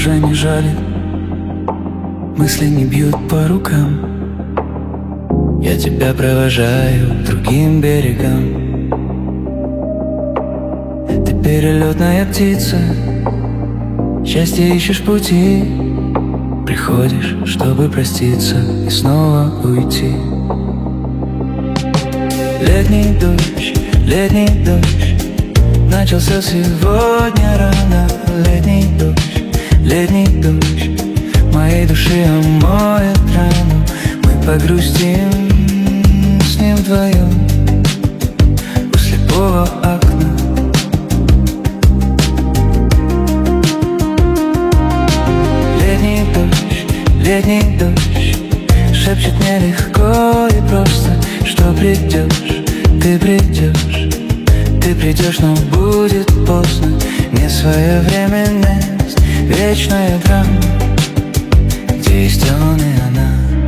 уже не жалит, мысли не бьют по рукам. Я тебя провожаю к другим берегам. Ты перелетная птица, счастье ищешь пути. Приходишь, чтобы проститься и снова уйти. Летний дождь начался сегодня рано. Летний дождь моей души омоет рану. Мы погрустим с ним вдвоем у слепого окна. Летний дождь шепчет мне легко и просто, что придешь, ты придешь, но будет поздно. Несвоевременность, вечная драма, где есть он и она.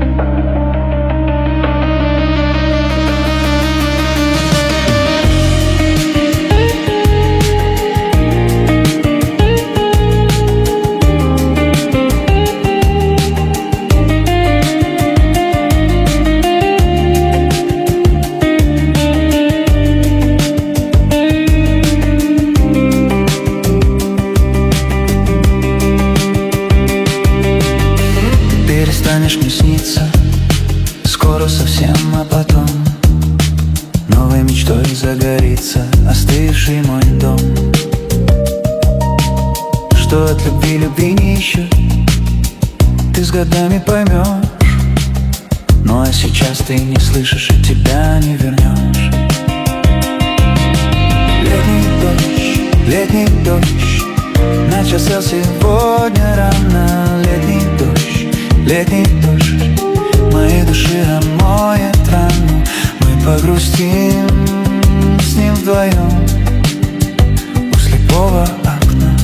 Перестанешь мне сниться скоро совсем, а потом новой мечтой загорится остывший мой дом. Что от любви не ищут, ты с годами поймешь. Ну а сейчас ты не слышишь и тебя не вернешь. Летний дождь начался сегодня рано. Летний дождь моей души омоет рану. Мы погрустим с ним вдвоем у слепого окна.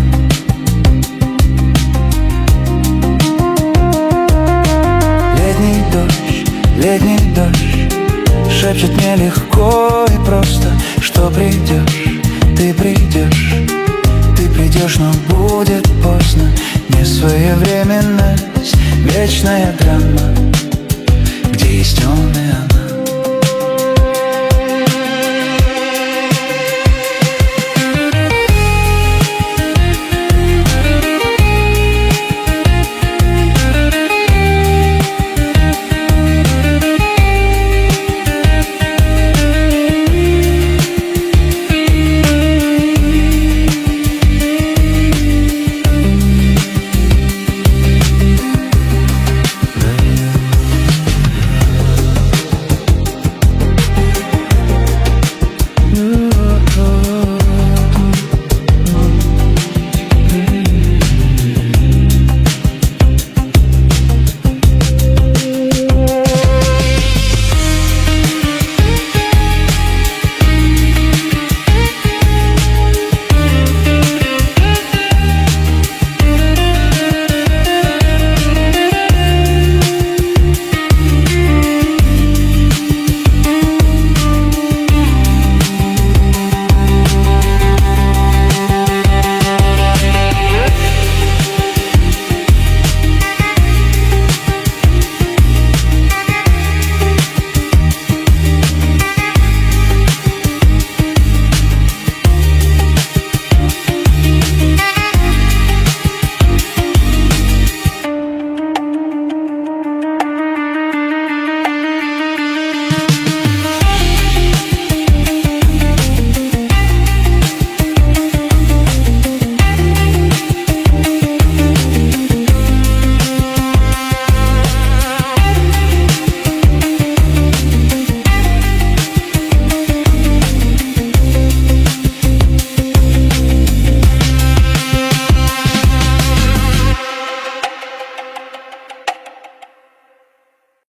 Летний дождь шепчет мне легко и просто, что придешь, ты придешь, но будет поздно. Несвоевременность, вечная драма, где есть он.